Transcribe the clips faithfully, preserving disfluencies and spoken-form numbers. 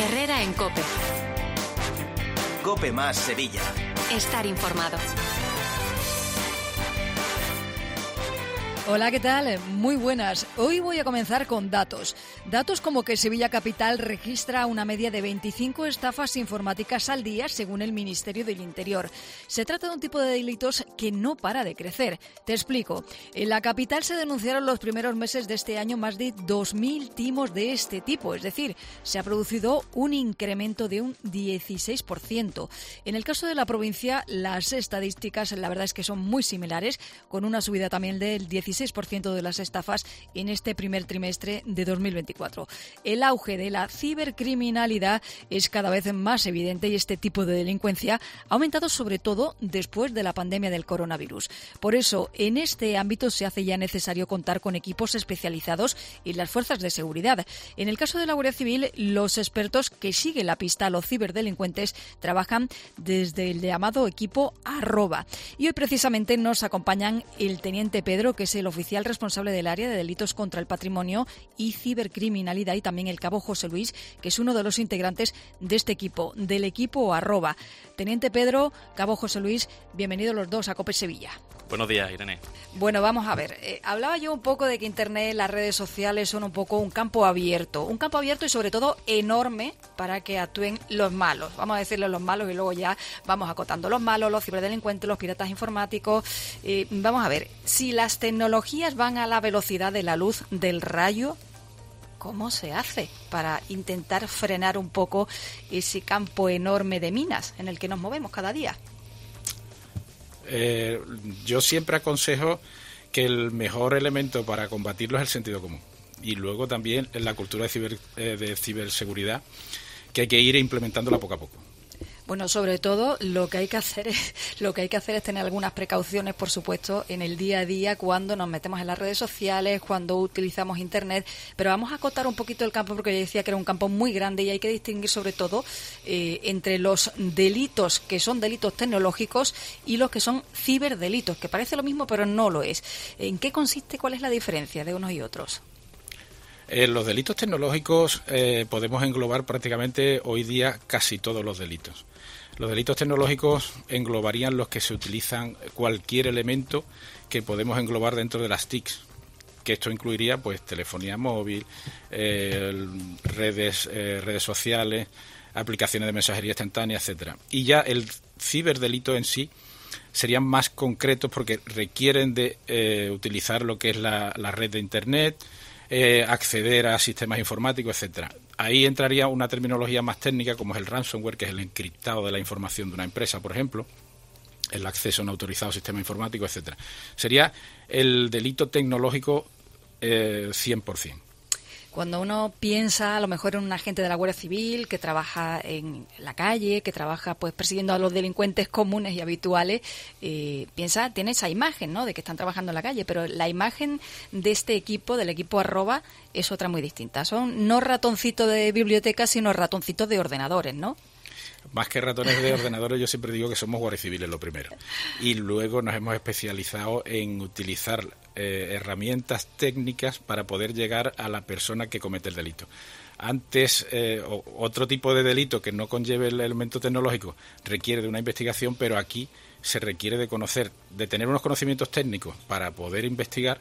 Herrera en COPE. COPE más Sevilla. Estar informado. Hola, ¿qué tal? Muy buenas. Hoy voy a comenzar con datos. Datos como que Sevilla Capital registra una media de veinticinco estafas informáticas al día, según el Ministerio del Interior. Se trata de un tipo de delitos que no para de crecer. Te explico. En la capital se denunciaron los primeros meses de este año más de dos mil timos de este tipo. Es decir, se ha producido un incremento de un dieciséis por ciento. En el caso de la provincia, las estadísticas, la verdad es que son muy similares, con una subida también del dieciséis por ciento de las estafas en este primer trimestre de dos mil veinticuatro. El auge de la cibercriminalidad es cada vez más evidente y este tipo de delincuencia ha aumentado sobre todo después de la pandemia del coronavirus. Por eso, en este ámbito se hace ya necesario contar con equipos especializados en las fuerzas de seguridad. En el caso de la Guardia Civil, los expertos que siguen la pista a los ciberdelincuentes trabajan desde el llamado equipo arroba. Y hoy precisamente nos acompañan el teniente Pedro, que es el oficial responsable del área de delitos contra el patrimonio y cibercriminalidad, y también el cabo José Luis, que es uno de los integrantes de este equipo, del equipo arroba. Teniente Pedro, cabo José Luis, bienvenidos los dos a COPE Sevilla. Buenos días, Irene. Bueno, vamos a ver. Eh, hablaba yo un poco de que Internet, las redes sociales son un poco un campo abierto. Un campo abierto y sobre todo enorme para que actúen los malos. Vamos a decirle los malos y luego ya vamos acotando los malos, los ciberdelincuentes, los piratas informáticos. Eh, vamos a ver, si las tecnologías van a la velocidad de la luz del rayo, ¿cómo se hace para intentar frenar un poco ese campo enorme de minas en el que nos movemos cada día? Eh, yo siempre aconsejo que el mejor elemento para combatirlo es el sentido común, y luego también en la cultura de, ciber, eh, de ciberseguridad, que hay que ir implementándola poco a poco. Bueno, sobre todo lo que hay que hacer es lo que hay que hacer es tener algunas precauciones, por supuesto, en el día a día cuando nos metemos en las redes sociales, cuando utilizamos Internet. Pero vamos a acotar un poquito el campo, porque yo decía que era un campo muy grande y hay que distinguir sobre todo eh, entre los delitos que son delitos tecnológicos y los que son ciberdelitos, que parece lo mismo pero no lo es. ¿En qué consiste? ¿Cuál es la diferencia de unos y otros? En los delitos tecnológicos eh, podemos englobar prácticamente hoy día casi todos los delitos. Los delitos tecnológicos englobarían los que se utilizan cualquier elemento que podemos englobar dentro de las T I Cs, que esto incluiría pues telefonía móvil, eh, redes, eh, redes sociales, aplicaciones de mensajería instantánea, etcétera. Y ya el ciberdelito en sí serían más concretos porque requieren de eh, utilizar lo que es la, la red de Internet, Eh, acceder a sistemas informáticos, etcétera. Ahí entraría una terminología más técnica como es el ransomware, que es el encriptado de la información de una empresa, por ejemplo, el acceso a un autorizado sistema informático, etcétera. Sería el delito tecnológico eh, cien por ciento. Cuando uno piensa a lo mejor en un agente de la Guardia Civil que trabaja en la calle, que trabaja pues persiguiendo a los delincuentes comunes y habituales, eh, piensa, tiene esa imagen, ¿no?, de que están trabajando en la calle, pero la imagen de este equipo, del equipo arroba, es otra muy distinta. Son no ratoncitos de biblioteca, sino ratoncitos de ordenadores, ¿no? Más que ratones de ordenadores, yo siempre digo que somos guardias civiles lo primero. Y luego nos hemos especializado en utilizar eh, herramientas técnicas para poder llegar a la persona que comete el delito. Antes, eh, otro tipo de delito que no conlleve el elemento tecnológico requiere de una investigación, pero aquí se requiere de conocer, de tener unos conocimientos técnicos para poder investigar,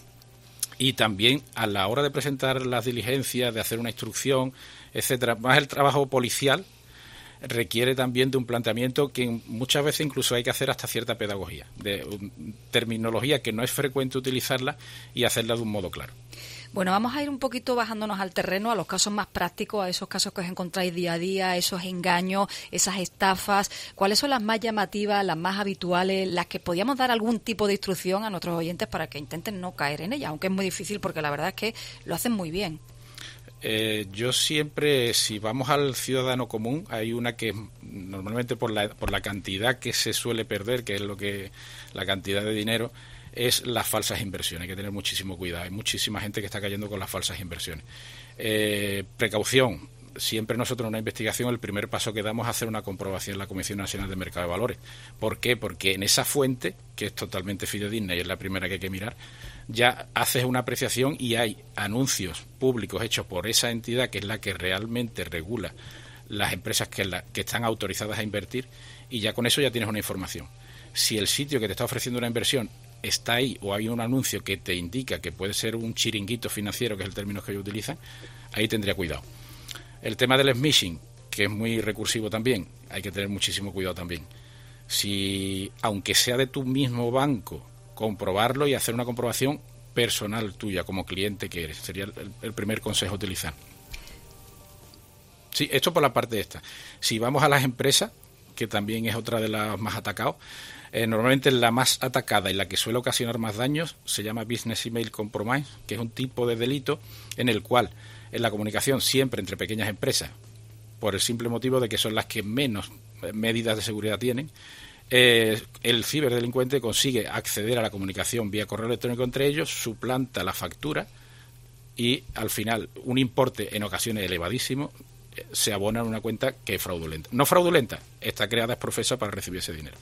y también a la hora de presentar las diligencias, de hacer una instrucción, etcétera. Más el trabajo policial requiere también de un planteamiento que muchas veces incluso hay que hacer hasta cierta pedagogía, de um, terminología que no es frecuente utilizarla y hacerla de un modo claro. Bueno, vamos a ir un poquito bajándonos al terreno, a los casos más prácticos, a esos casos que os encontráis día a día, esos engaños, esas estafas. ¿Cuáles son las más llamativas, las más habituales, las que podíamos dar algún tipo de instrucción a nuestros oyentes para que intenten no caer en ellas? Aunque es muy difícil porque la verdad es que lo hacen muy bien. Eh, yo siempre, si vamos al ciudadano común, hay una que normalmente por la, por la cantidad que se suele perder, que es lo que la cantidad de dinero, es las falsas inversiones. Hay que tener muchísimo cuidado. Hay muchísima gente que está cayendo con las falsas inversiones. Eh, precaución. Siempre nosotros en una investigación el primer paso que damos es hacer una comprobación en la Comisión Nacional de Mercado de Valores. ¿Por qué? Porque en esa fuente, que es totalmente fidedigna y es la primera que hay que mirar, ya haces una apreciación y hay anuncios públicos hechos por esa entidad que es la que realmente regula las empresas que, la, que están autorizadas a invertir, y ya con eso ya tienes una información. Si el sitio que te está ofreciendo una inversión está ahí o hay un anuncio que te indica que puede ser un chiringuito financiero, que es el término que ellos utilizan, ahí tendría cuidado. El tema del smishing, que es muy recursivo también, hay que tener muchísimo cuidado también. Si, aunque sea de tu mismo banco, comprobarlo y hacer una comprobación personal tuya como cliente que eres, sería el, el primer consejo a utilizar. Sí, esto por la parte esta. Si vamos a las empresas, que también es otra de las más atacadas, eh, normalmente la más atacada y la que suele ocasionar más daños se llama Business Email Compromise, que es un tipo de delito en el cual en la comunicación siempre entre pequeñas empresas, por el simple motivo de que son las que menos medidas de seguridad tienen, eh, el ciberdelincuente consigue acceder a la comunicación vía correo electrónico entre ellos, suplanta la factura y al final un importe en ocasiones elevadísimo se abona en una cuenta que es fraudulenta. No fraudulenta, está creada, es profesa para recibir ese dinero.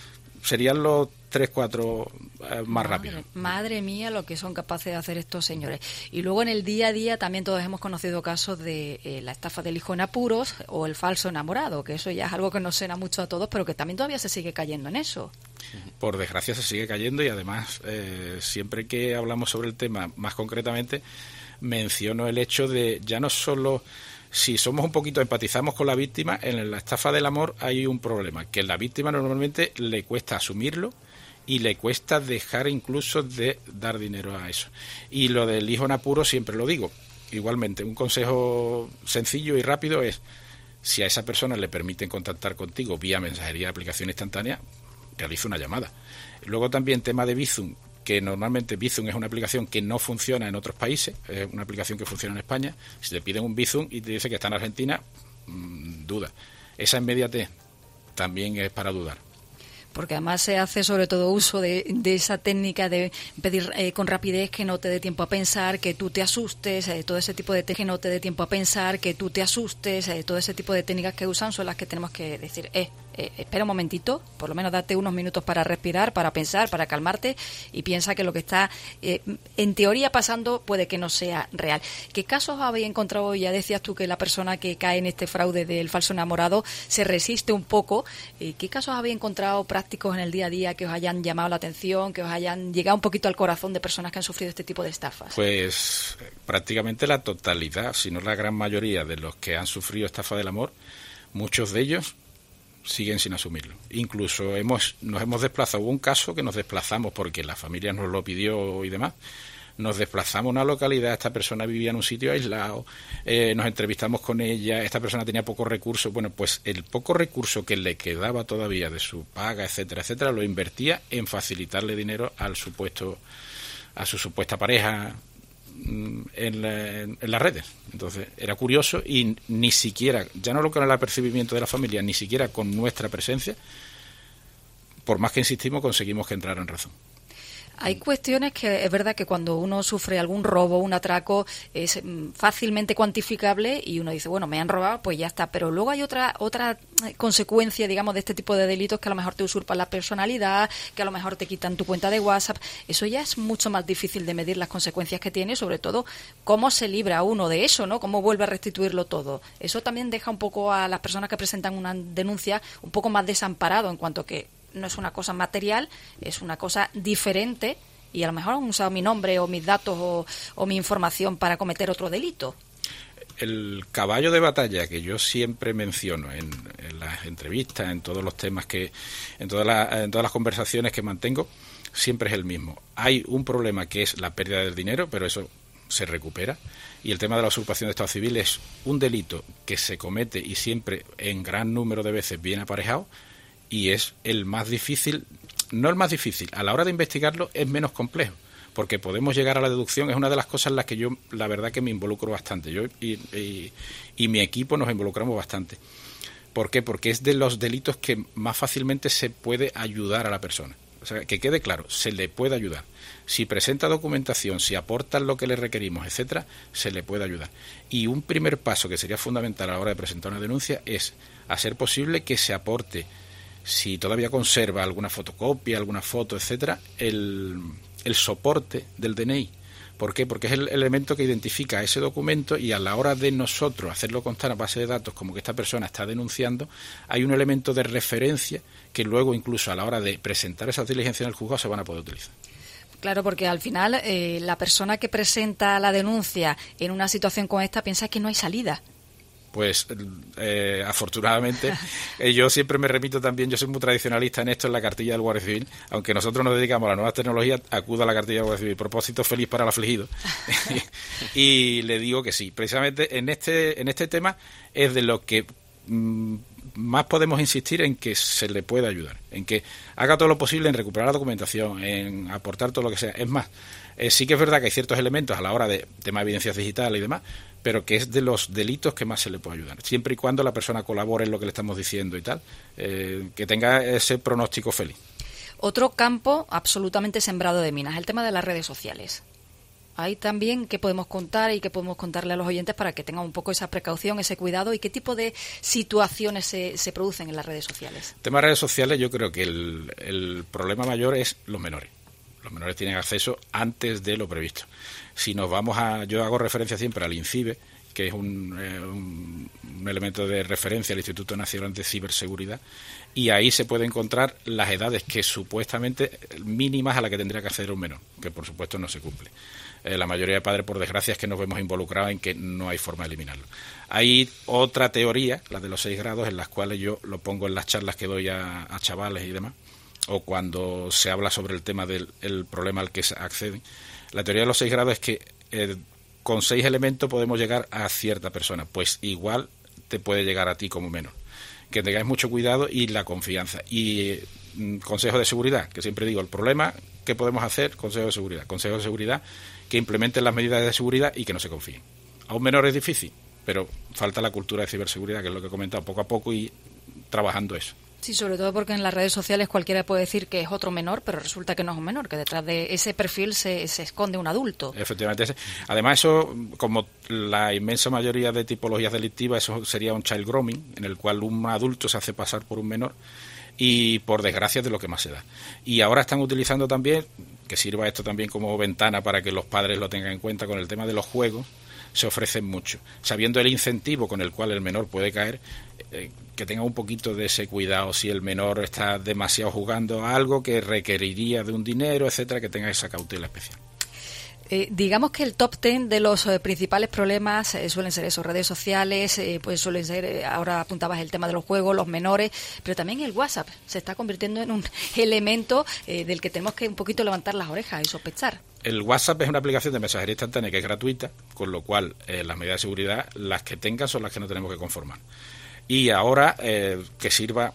Serían los tres, cuatro eh, más madre, rápidos. Madre mía, lo que son capaces de hacer estos señores. Y luego en el día a día también todos hemos conocido casos de eh, la estafa del hijo en apuros o el falso enamorado, que eso ya es algo que nos suena mucho a todos, pero que también todavía se sigue cayendo en eso. Por desgracia se sigue cayendo, y además eh, siempre que hablamos sobre el tema más concretamente menciono el hecho de ya no solo... Si somos un poquito, empatizamos con la víctima, en la estafa del amor hay un problema, que a la víctima normalmente le cuesta asumirlo y le cuesta dejar incluso de dar dinero a eso. Y lo del hijo en apuro siempre lo digo. Igualmente, un consejo sencillo y rápido es, si a esa persona le permiten contactar contigo vía mensajería de aplicación instantánea, realiza una llamada. Luego también tema de Bizum, que normalmente Bizum es una aplicación que no funciona en otros países, es una aplicación que funciona en España. Si te piden un Bizum y te dice que está en Argentina, mmm, duda. Esa inmediatez también es para dudar. Porque además se hace sobre todo uso de, de esa técnica de pedir eh, con rapidez, que no te dé tiempo a pensar, que tú te asustes, eh, todo ese tipo de técnicas, que no te dé tiempo a pensar, que tú te asustes, eh, todo ese tipo de técnicas que usan son las que tenemos que decir, eh, eh, espera un momentito, por lo menos date unos minutos para respirar, para pensar, para calmarte, y piensa que lo que está eh, en teoría pasando puede que no sea real. ¿Qué casos habéis encontrado? Ya decías tú que la persona que cae en este fraude del falso enamorado se resiste un poco. Eh, ¿Qué casos habéis encontrado prácticos en el día a día que os hayan llamado la atención, que os hayan llegado un poquito al corazón de personas que han sufrido este tipo de estafas? Pues prácticamente la totalidad, si no la gran mayoría de los que han sufrido estafa del amor, muchos de ellos siguen sin asumirlo. Incluso hemos nos hemos desplazado, hubo un caso que nos desplazamos porque la familia nos lo pidió y demás. Nos desplazamos a una localidad, esta persona vivía en un sitio aislado, eh, nos entrevistamos con ella, esta persona tenía pocos recursos. Bueno, pues el poco recurso que le quedaba todavía de su paga, etcétera, etcétera, lo invertía en facilitarle dinero al supuesto, a su supuesta pareja en, la, en las redes. Entonces era curioso, y ni siquiera, ya no lo con el apercibimiento de la familia, ni siquiera con nuestra presencia, por más que insistimos, conseguimos que entrara en razón. Hay cuestiones que es verdad que cuando uno sufre algún robo, un atraco, es fácilmente cuantificable y uno dice, bueno, me han robado, pues ya está. Pero luego hay otra otra consecuencia, digamos, de este tipo de delitos, que a lo mejor te usurpan la personalidad, que a lo mejor te quitan tu cuenta de WhatsApp. Eso ya es mucho más difícil de medir las consecuencias que tiene, sobre todo cómo se libra uno de eso, ¿no? Cómo vuelve a restituirlo todo. Eso también deja un poco a las personas que presentan una denuncia un poco más desamparado, en cuanto que no es una cosa material, es una cosa diferente, y a lo mejor han usado mi nombre o mis datos o, o mi información para cometer otro delito. El caballo de batalla que yo siempre menciono en, en las entrevistas, en todos los temas que, en todas las, en todas las conversaciones que mantengo, siempre es el mismo. Hay un problema que es la pérdida del dinero, pero eso se recupera, y el tema de la usurpación de estado civil es un delito que se comete y siempre en gran número de veces viene aparejado, y es el más difícil, no el más difícil, a la hora de investigarlo es menos complejo, porque podemos llegar a la deducción. Es una de las cosas en las que yo, la verdad, que me involucro bastante, yo y, y, y mi equipo nos involucramos bastante. ¿Por qué? Porque es de los delitos que más fácilmente se puede ayudar a la persona. O sea, que quede claro, se le puede ayudar. Si presenta documentación, si aporta lo que le requerimos, etcétera, se le puede ayudar. Y un primer paso que sería fundamental a la hora de presentar una denuncia es hacer posible que se aporte, si todavía conserva alguna fotocopia, alguna foto, etcétera, el, el soporte del D N I. ¿Por qué? Porque es el elemento que identifica ese documento y a la hora de nosotros hacerlo constar a base de datos como que esta persona está denunciando, hay un elemento de referencia que luego incluso a la hora de presentar esas diligencias en el juzgado se van a poder utilizar. Claro, porque al final eh, la persona que presenta la denuncia en una situación como esta piensa que no hay salida. Pues eh, afortunadamente eh, yo siempre me repito también, yo soy muy tradicionalista en esto, en la cartilla del Guardia Civil, aunque nosotros nos dedicamos a las nuevas tecnologías, acudo a la cartilla del Guardia Civil, propósito feliz para el afligido. Y le digo que sí, precisamente en este en este tema es de lo que mm, más podemos insistir en que se le pueda ayudar, en que haga todo lo posible en recuperar la documentación, en aportar todo lo que sea. Es más, eh, sí que es verdad que hay ciertos elementos a la hora de tema de evidencias digitales y demás, pero que es de los delitos que más se le puede ayudar, siempre y cuando la persona colabore en lo que le estamos diciendo y tal, eh, que tenga ese pronóstico feliz. Otro campo absolutamente sembrado de minas, el tema de las redes sociales. Ahí también, ¿qué podemos contar y qué podemos contarle a los oyentes para que tengan un poco esa precaución, ese cuidado y qué tipo de situaciones se, se producen en las redes sociales? El tema de redes sociales, yo creo que el, el problema mayor es los menores. Los menores tienen acceso antes de lo previsto. Si nos vamos a... Yo hago referencia siempre al INCIBE, que es un, eh, un, un elemento de referencia al Instituto Nacional de Ciberseguridad, y ahí se puede encontrar las edades que supuestamente mínimas a las que tendría que acceder un menor, que por supuesto no se cumple. Eh, la mayoría de padres, por desgracia, es que nos vemos involucrados en que no hay forma de eliminarlo. Hay otra teoría, la de los seis grados, en las cuales yo lo pongo en las charlas que doy a, a chavales y demás, o cuando se habla sobre el tema del el problema al que se acceden. La teoría de los seis grados es que eh, con seis elementos podemos llegar a cierta persona, pues igual te puede llegar a ti como menor. Que tengáis mucho cuidado y la confianza. Y eh, consejo de seguridad, que siempre digo, el problema que podemos hacer, consejo de seguridad. Consejo de seguridad que implementen las medidas de seguridad y que no se confíen. A un menor es difícil, pero falta la cultura de ciberseguridad, que es lo que he comentado, poco a poco y trabajando eso. Sí, sobre todo porque en las redes sociales cualquiera puede decir que es otro menor, pero resulta que no es un menor, que detrás de ese perfil se, se esconde un adulto. Efectivamente. Además, eso, como la inmensa mayoría de tipologías delictivas, eso sería un child grooming, en el cual un adulto se hace pasar por un menor y, por desgracia, es de lo que más se da. Y ahora están utilizando también, que sirva esto también como ventana para que los padres lo tengan en cuenta, con el tema de los juegos, se ofrecen mucho. Sabiendo el incentivo con el cual el menor puede caer, eh, que tenga un poquito de ese cuidado si el menor está demasiado jugando a algo que requeriría de un dinero, etcétera, que tenga esa cautela especial. Eh, digamos que el top ten de los eh, principales problemas eh, suelen ser eso, redes sociales, eh, pues suelen ser, eh, ahora apuntabas el tema de los juegos, los menores, pero también el WhatsApp se está convirtiendo en un elemento eh, del que tenemos que un poquito levantar las orejas y sospechar. El WhatsApp es una aplicación de mensajería instantánea que es gratuita, con lo cual eh, las medidas de seguridad, las que tengan, son las que no tenemos que conformar. Y ahora eh, que sirva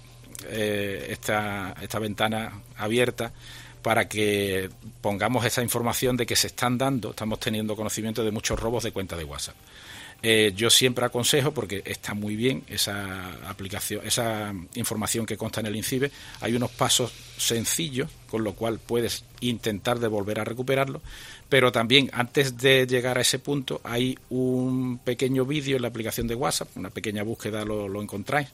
eh, esta, esta ventana abierta para que pongamos esa información de que se están dando, estamos teniendo conocimiento de muchos robos de cuentas de WhatsApp. Eh, yo siempre aconsejo, porque está muy bien esa aplicación, esa información que consta en el INCIBE, hay unos pasos sencillos, con lo cual puedes intentar de volver a recuperarlo, pero también antes de llegar a ese punto hay un pequeño vídeo en la aplicación de WhatsApp, una pequeña búsqueda lo, lo encontráis,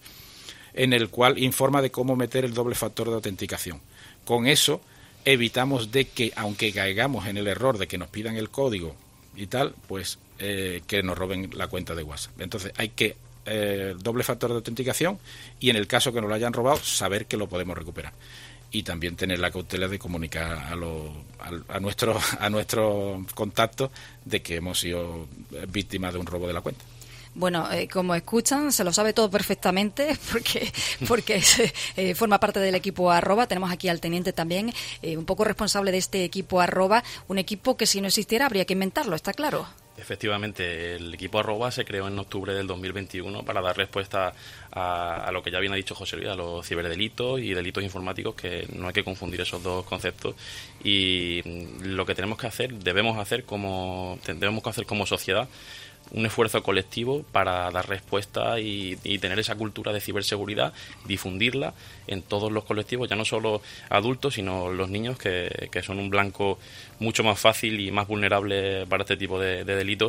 en el cual informa de cómo meter el doble factor de autenticación. Con eso evitamos de que, aunque caigamos en el error de que nos pidan el código y tal, pues eh, que nos roben la cuenta de WhatsApp. Entonces hay que eh, doble factor de autenticación y en el caso que nos lo hayan robado, saber que lo podemos recuperar. Y también tener la cautela de comunicar a, lo, a, a nuestros a nuestros contactos de que hemos sido víctimas de un robo de la cuenta. Bueno, eh, como escuchan, se lo sabe todo perfectamente porque porque se, eh, forma parte del equipo arroba. Tenemos aquí al teniente también, eh, un poco responsable de este equipo arroba, un equipo que si no existiera habría que inventarlo, ¿está claro? Efectivamente, el equipo arroba se creó en octubre del dos mil veintiuno para dar respuesta a, a lo que ya bien ha dicho José Luis, a los ciberdelitos y delitos informáticos, que no hay que confundir esos dos conceptos. Y lo que tenemos que hacer, debemos hacer como debemos hacer como sociedad, un esfuerzo colectivo para dar respuesta y, y tener esa cultura de ciberseguridad, difundirla en todos los colectivos, ya no solo adultos, sino los niños, que, que son un blanco mucho más fácil y más vulnerable para este tipo de, de delitos,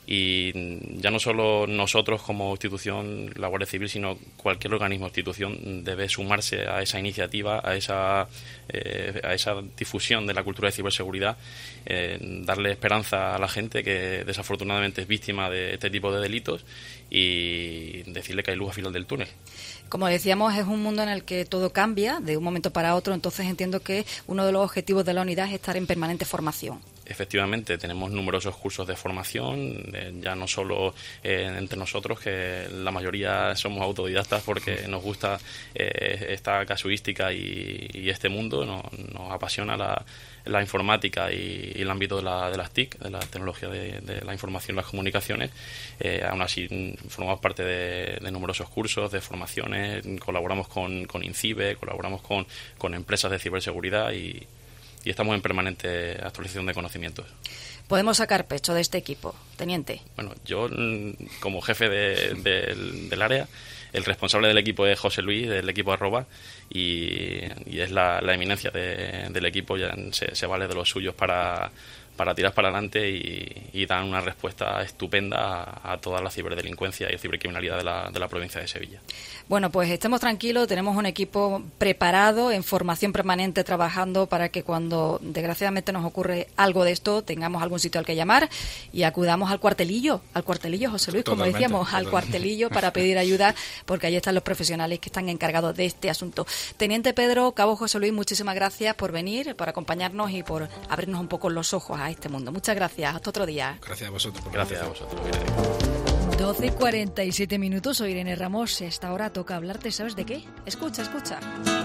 Y ya no solo nosotros como institución, la Guardia Civil, sino cualquier organismo o institución debe sumarse a esa iniciativa, a esa, eh, a esa difusión de la cultura de ciberseguridad, eh, darle esperanza a la gente que desafortunadamente es víctima de este tipo de delitos y decirle que hay luz al final del túnel. Como decíamos, es un mundo en el que todo cambia de un momento para otro, entonces entiendo que uno de los objetivos de la unidad es estar en permanente formación. Efectivamente, tenemos numerosos cursos de formación, eh, ya no solo eh, entre nosotros, que la mayoría somos autodidactas porque nos gusta eh, esta casuística y, y este mundo, nos, nos apasiona la, la informática y, y el ámbito de, la, de las T I C, de la tecnología de, de la información y las comunicaciones. Eh, aún así, formamos parte de, de numerosos cursos, de formaciones, colaboramos con, con INCIBE, colaboramos con, con empresas de ciberseguridad y y estamos en permanente actualización de conocimientos. ¿Podemos sacar pecho de este equipo, teniente? Bueno, yo como jefe de, de, del área, el responsable del equipo es José Luis, del equipo Arroba, y, y es la, la eminencia de, del equipo, ya se, se vale de los suyos para, para tirar para adelante y, y dan una respuesta estupenda a, a toda la ciberdelincuencia y cibercriminalidad de la, de la provincia de Sevilla. Bueno, pues estemos tranquilos, tenemos un equipo preparado, en formación permanente, trabajando para que cuando desgraciadamente nos ocurre algo de esto, tengamos algún sitio al que llamar y acudamos al cuartelillo, al cuartelillo, José Luis, como Totalmente, decíamos, totalmente. al cuartelillo para pedir ayuda, porque allí están los profesionales que están encargados de este asunto. Teniente Pedro, Cabo José Luis, muchísimas gracias por venir, por acompañarnos y por abrirnos un poco los ojos a este mundo. Muchas gracias, hasta otro día. Gracias a vosotros. Por Gracias a vosotros. doce y cuarenta y siete minutos, soy Irene Ramos. Esta hora toca hablarte, ¿sabes de qué? Escucha, escucha.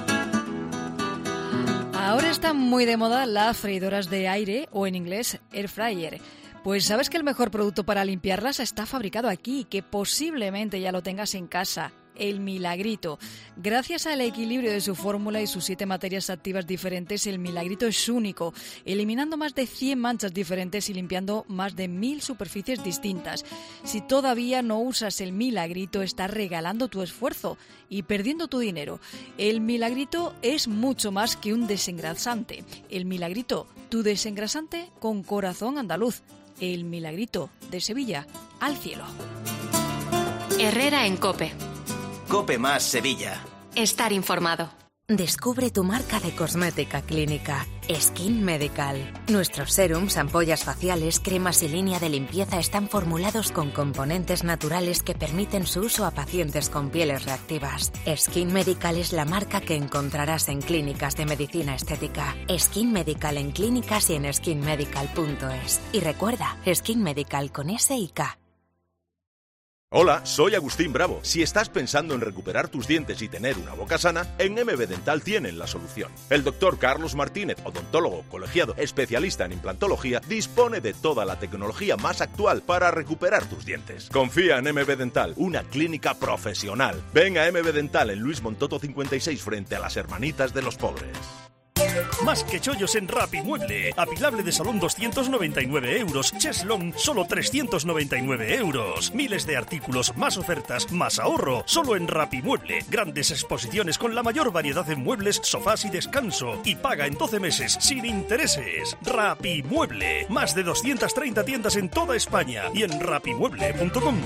Ahora están muy de moda las freidoras de aire, o en inglés, air fryer. Pues sabes que el mejor producto para limpiarlas está fabricado aquí, que posiblemente ya lo tengas en casa. El Milagrito. Gracias al equilibrio de su fórmula y sus siete materias activas diferentes, el Milagrito es único, eliminando más de cien manchas diferentes y limpiando más de mil superficies distintas. Si todavía no usas el Milagrito, estás regalando tu esfuerzo y perdiendo tu dinero. El Milagrito es mucho más que un desengrasante. El Milagrito, tu desengrasante con corazón andaluz. El Milagrito, de Sevilla al cielo. Herrera en COPE. COPE más Sevilla. Estar informado. Descubre tu marca de cosmética clínica, Skin Medical. Nuestros serums, ampollas faciales, cremas y línea de limpieza están formulados con componentes naturales que permiten su uso a pacientes con pieles reactivas. Skin Medical es la marca que encontrarás en clínicas de medicina estética. Skin Medical en clínicas y en skin medical punto es. Y recuerda, Skin Medical con S y K. Hola, soy Agustín Bravo. Si estás pensando en recuperar tus dientes y tener una boca sana, en M B Dental tienen la solución. El doctor Carlos Martínez, odontólogo colegiado especialista en implantología, dispone de toda la tecnología más actual para recuperar tus dientes. Confía en M B Dental, una clínica profesional. Ven a M B Dental en Luis Montoto cincuenta y seis frente a las Hermanitas de los Pobres. Más que chollos en Rapimueble. Apilable de salón doscientos noventa y nueve euros. Cheslong solo trescientos noventa y nueve euros. Miles de artículos, más ofertas, más ahorro. Solo en Rapimueble. Grandes exposiciones con la mayor variedad de muebles, sofás y descanso. Y paga en doce meses sin intereses. Rapimueble. Más de doscientas treinta tiendas en toda España y en rapimueble punto com.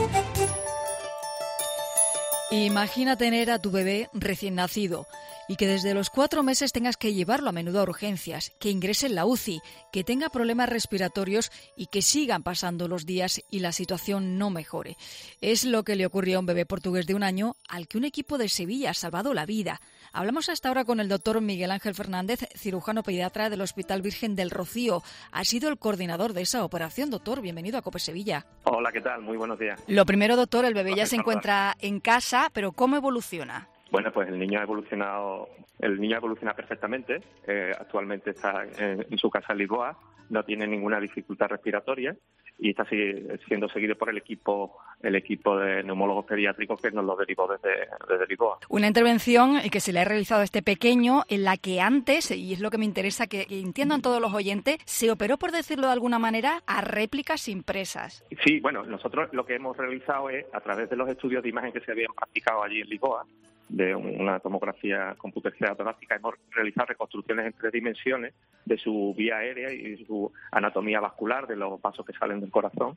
Imagina tener a tu bebé recién nacido y que desde los cuatro meses tengas que llevarlo a menudo a urgencias, que ingrese en la U C I, que tenga problemas respiratorios y que sigan pasando los días y la situación no mejore. Es lo que le ocurrió a un bebé portugués de un año al que un equipo de Sevilla ha salvado la vida. Hablamos hasta ahora con el doctor Miguel Ángel Fernández, cirujano pediatra del Hospital Virgen del Rocío. Ha sido el coordinador de esa operación. Doctor, bienvenido a COPE Sevilla. Hola, ¿qué tal? Muy buenos días. Lo primero, doctor, el bebé ya se encuentra en casa, pero ¿cómo evoluciona? Bueno, pues el niño ha evolucionado, el niño evoluciona perfectamente. Eh, actualmente está en, en su casa en Lisboa, no tiene ninguna dificultad respiratoria y está siendo seguido por el equipo el equipo de neumólogos pediátricos que nos lo derivó desde, desde Lisboa. Una intervención que se le ha realizado a este pequeño en la que antes, y es lo que me interesa que entiendan todos los oyentes, se operó, por decirlo de alguna manera, a réplicas impresas. Sí, bueno, nosotros lo que hemos realizado es, a través de los estudios de imagen que se habían practicado allí en Lisboa, de una tomografía computerizada torácica, hemos realizado reconstrucciones en tres dimensiones de su vía aérea y su anatomía vascular, de los vasos que salen del corazón,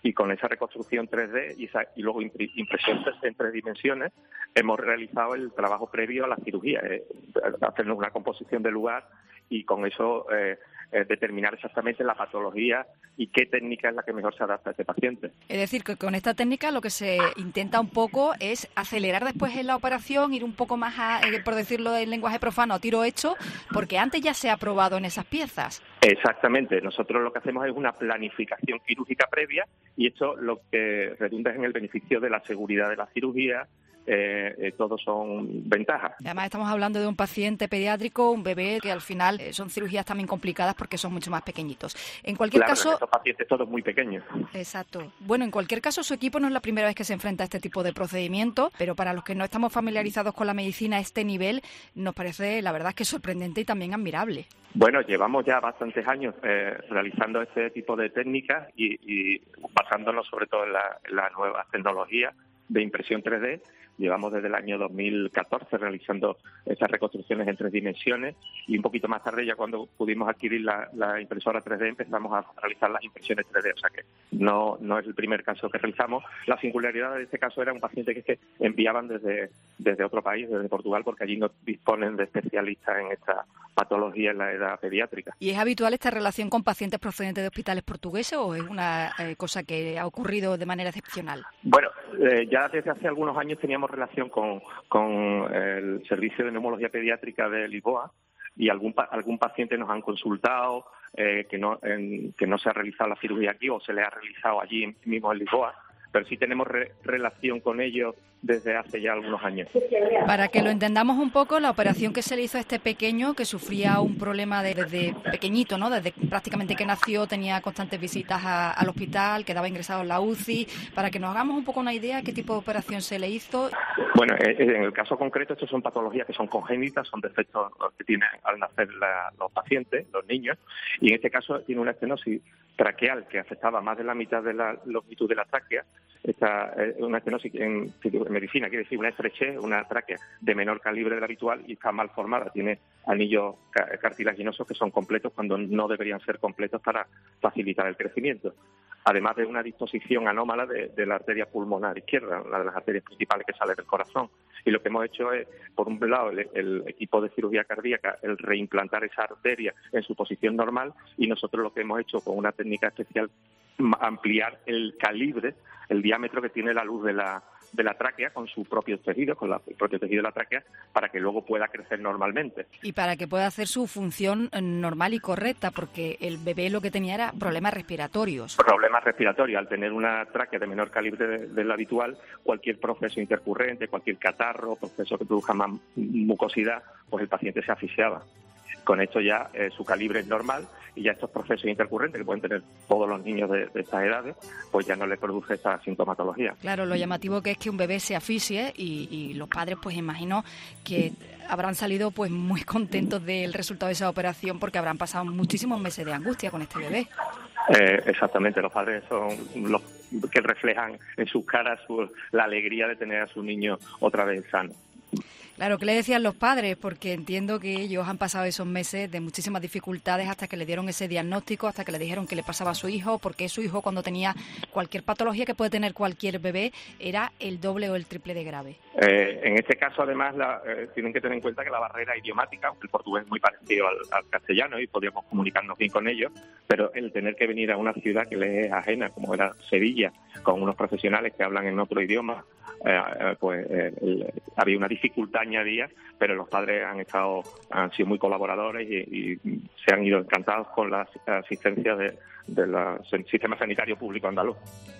y con esa reconstrucción tres D y, esa, y luego impresión en tres dimensiones hemos realizado el trabajo previo a la cirugía, eh, hacernos una composición del lugar y con eso eh, eh, determinar exactamente la patología y qué técnica es la que mejor se adapta a este paciente. Es decir, que con esta técnica lo que se intenta un poco es acelerar después en la operación, ir un poco más, a, eh, por decirlo en lenguaje profano, a tiro hecho, porque antes ya se ha probado en esas piezas. Exactamente. Nosotros lo que hacemos es una planificación quirúrgica previa y esto lo que redunda es en el beneficio de la seguridad de la cirugía. Eh, eh, todos son ventajas. Además estamos hablando de un paciente pediátrico, un bebé, que al final eh, son cirugías también complicadas porque son mucho más pequeñitos. En cualquier claro, caso... en estos pacientes todos muy pequeños. Exacto. Bueno, en cualquier caso su equipo no es la primera vez que se enfrenta a este tipo de procedimiento, pero para los que no estamos familiarizados con la medicina a este nivel, nos parece la verdad que sorprendente y también admirable. Bueno, llevamos ya bastantes años eh, realizando este tipo de técnicas y, y basándonos sobre todo en la, en la nueva tecnología de impresión tres D. Llevamos desde el año dos mil catorce realizando esas reconstrucciones en tres dimensiones y un poquito más tarde, ya cuando pudimos adquirir la, la impresora tres D, empezamos a realizar las impresiones tres D. O sea que no, no es el primer caso que realizamos. La singularidad de este caso era un paciente que, que enviaban desde, desde otro país, desde Portugal, porque allí no disponen de especialistas en esta patología en la edad pediátrica. ¿Y es habitual esta relación con pacientes procedentes de hospitales portugueses o es una eh, cosa que ha ocurrido de manera excepcional? Bueno, eh, ya desde hace algunos años teníamos relación con, con el Servicio de Neumología Pediátrica de Lisboa y algún algún paciente nos han consultado eh, que no en, que no se ha realizado la cirugía aquí o se le ha realizado allí mismo en Lisboa, pero sí tenemos re, relación con ellos desde hace ya algunos años. Para que lo entendamos un poco, la operación que se le hizo a este pequeño, que sufría un problema de, desde pequeñito, ¿no? Desde prácticamente que nació, tenía constantes visitas a, al hospital, quedaba ingresado en la U C I, para que nos hagamos un poco una idea de qué tipo de operación se le hizo. Bueno, en el caso concreto, estos son patologías que son congénitas, son defectos que tienen al nacer la, los pacientes, los niños, y en este caso tiene una estenosis traqueal que afectaba más de la mitad de la longitud de la tráquea. Esta es una estenosis en, en medicina, quiere decir una estrechez, una tráquea de menor calibre de la habitual y está mal formada. Tiene anillos cartilaginosos que son completos cuando no deberían ser completos para facilitar el crecimiento. Además de una disposición anómala de, de la arteria pulmonar izquierda, una de las arterias principales que sale del corazón. Y lo que hemos hecho es, por un lado, el, el equipo de cirugía cardíaca, el reimplantar esa arteria en su posición normal, y nosotros lo que hemos hecho con una técnica especial, ampliar el calibre, el diámetro que tiene la luz de la de la tráquea con su propio tejido, con la, el propio tejido de la tráquea, para que luego pueda crecer normalmente. Y para que pueda hacer su función normal y correcta, porque el bebé lo que tenía era problemas respiratorios. Problemas respiratorios. Al tener una tráquea de menor calibre de, de la habitual, cualquier proceso intercurrente, cualquier catarro, proceso que produzca más mucosidad, pues el paciente se asfixiaba. Con esto ya eh, su calibre es normal y ya estos procesos intercurrentes que pueden tener todos los niños de, de estas edades, pues ya no les produce esta sintomatología. Claro, lo llamativo que es que un bebé se asfixie y, y los padres, pues imagino que habrán salido pues muy contentos del resultado de esa operación porque habrán pasado muchísimos meses de angustia con este bebé. Eh, exactamente, los padres son los que reflejan en sus caras su, la alegría de tener a su niño otra vez sano. Claro, ¿qué le decían los padres? Porque entiendo que ellos han pasado esos meses de muchísimas dificultades hasta que le dieron ese diagnóstico, hasta que le dijeron qué le pasaba a su hijo, porque su hijo cuando tenía cualquier patología que puede tener cualquier bebé era el doble o el triple de grave. Eh, en este caso, además, la, eh, tienen que tener en cuenta que la barrera idiomática, aunque el portugués es muy parecido al, al castellano y podríamos comunicarnos bien con ellos, pero el tener que venir a una ciudad que les es ajena, como era Sevilla, con unos profesionales que hablan en otro idioma, eh, pues eh, el, había una dificultad añadida, pero los padres han estado han sido muy colaboradores y, y se han ido encantados con la asistencia de, de la, del sistema sanitario público andaluz.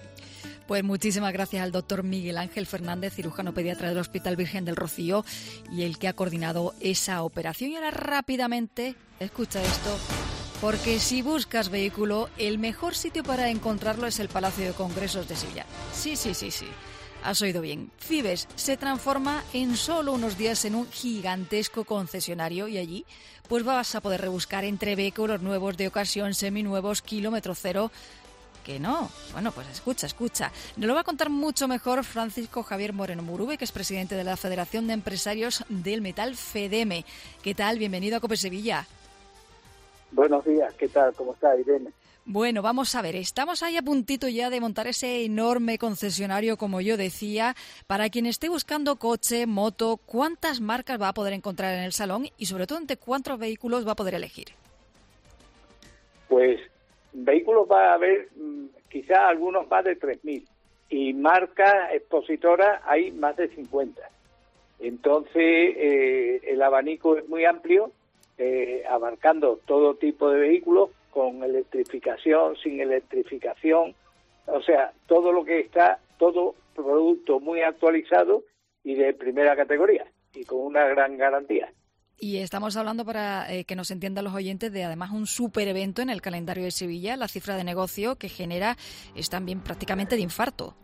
Pues muchísimas gracias al doctor Miguel Ángel Fernández, cirujano pediatra del Hospital Virgen del Rocío y el que ha coordinado esa operación. Y ahora rápidamente, escucha esto, porque si buscas vehículo, el mejor sitio para encontrarlo es el Palacio de Congresos de Sevilla. Sí, sí, sí, sí. Has oído bien. Fibes se transforma en solo unos días en un gigantesco concesionario y allí pues vas a poder rebuscar entre vehículos nuevos, de ocasión, seminuevos, kilómetro cero. Que no. Bueno, pues escucha, escucha. Nos lo va a contar mucho mejor Francisco Javier Moreno Murube, que es presidente de la Federación de Empresarios del Metal, FEDEME. ¿Qué tal? Bienvenido a COPE Sevilla. Buenos días, ¿qué tal? ¿Cómo está, Irene? Bueno, vamos a ver, estamos ahí a puntito ya de montar ese enorme concesionario, como yo decía. Para quien esté buscando coche, moto, ¿cuántas marcas va a poder encontrar en el salón y sobre todo entre cuántos vehículos va a poder elegir? Pues vehículos va a haber quizás algunos más de tres mil y marcas expositoras hay más de cincuenta. Entonces eh, el abanico es muy amplio, eh, abarcando todo tipo de vehículos, con electrificación, sin electrificación, o sea, todo lo que está, todo producto muy actualizado y de primera categoría y con una gran garantía. Y estamos hablando, para eh, que nos entiendan los oyentes, de además un super evento en el calendario de Sevilla. La cifra de negocio que genera es también prácticamente de infarto.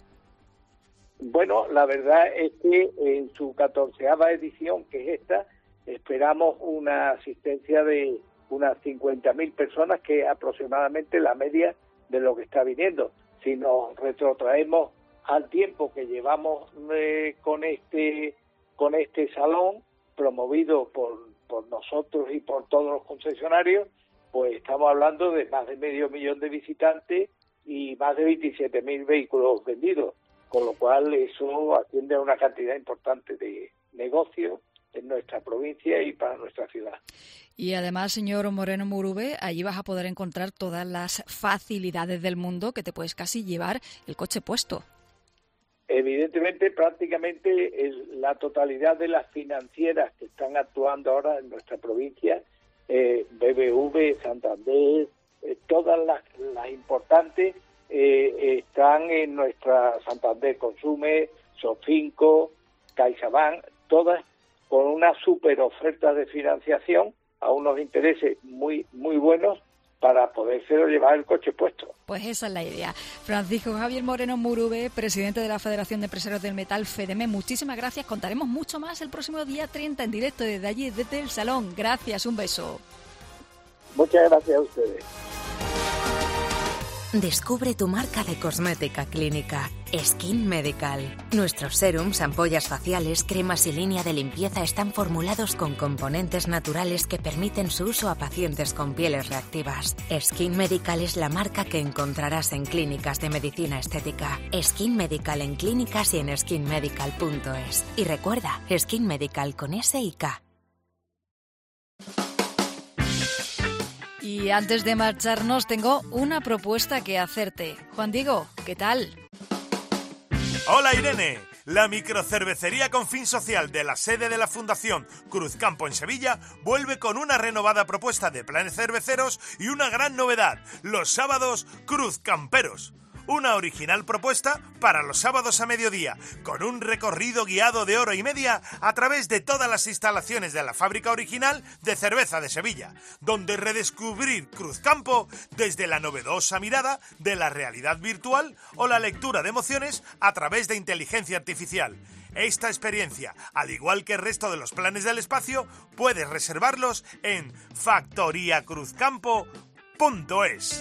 Bueno, la verdad es que en su catorceava edición, que es esta, esperamos una asistencia de unas cincuenta mil personas, que es aproximadamente la media de lo que está viniendo. Si nos retrotraemos al tiempo que llevamos eh, con este con este salón, promovido por, por nosotros y por todos los concesionarios, pues estamos hablando de más de medio millón de visitantes y más de veintisiete mil vehículos vendidos, con lo cual eso atiende a una cantidad importante de negocios en nuestra provincia y para nuestra ciudad. Y además, señor Moreno Murube, allí vas a poder encontrar todas las facilidades del mundo, que te puedes casi llevar el coche puesto. Evidentemente, prácticamente el, la totalidad de las financieras que están actuando ahora en nuestra provincia, eh, B B V, Santander, eh, todas las, las importantes eh, están en nuestra Santander Consume, Sofinco, CaixaBank, todas con una super oferta de financiación a unos intereses muy muy buenos para podérselo llevar el coche puesto. Pues esa es la idea. Francisco Javier Moreno Murube, presidente de la Federación de Empresarios del Metal, FEDEME, muchísimas gracias. Contaremos mucho más el próximo día treinta en directo desde allí, desde el salón. Gracias, un beso. Muchas gracias a ustedes. Descubre tu marca de cosmética clínica, Skin Medical. Nuestros serums, ampollas faciales, cremas y línea de limpieza están formulados con componentes naturales que permiten su uso a pacientes con pieles reactivas. Skin Medical es la marca que encontrarás en clínicas de medicina estética. Skin Medical en clínicas y en skin medical punto es. Y recuerda, Skin Medical con S y K. Y antes de marcharnos, tengo una propuesta que hacerte. Juan Diego, ¿qué tal? Hola Irene, la microcervecería con fin social de la sede de la Fundación Cruzcampo en Sevilla vuelve con una renovada propuesta de planes cerveceros y una gran novedad, los sábados Cruzcamperos. Una original propuesta para los sábados a mediodía, con un recorrido guiado de hora y media a través de todas las instalaciones de la fábrica original de cerveza de Sevilla, donde redescubrir Cruzcampo desde la novedosa mirada de la realidad virtual o la lectura de emociones a través de inteligencia artificial. Esta experiencia, al igual que el resto de los planes del espacio, puedes reservarlos en factoría cruzcampo punto es.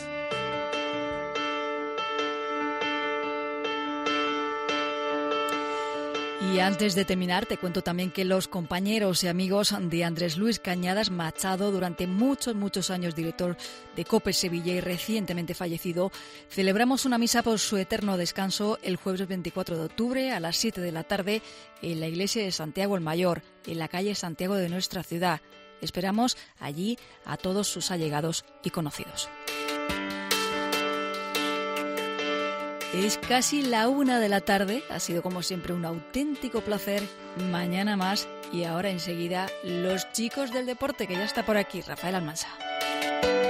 Y antes de terminar, te cuento también que los compañeros y amigos de Andrés Luis Cañadas Machado, durante muchos, muchos años director de COPE Sevilla y recientemente fallecido, celebramos una misa por su eterno descanso el jueves veinticuatro de octubre a las siete de la tarde en la iglesia de Santiago el Mayor, en la calle Santiago de nuestra ciudad. Esperamos allí a todos sus allegados y conocidos. Es casi la una de la tarde, ha sido como siempre un auténtico placer. Mañana más y ahora enseguida los chicos del deporte, que ya está por aquí, Rafael Almansa.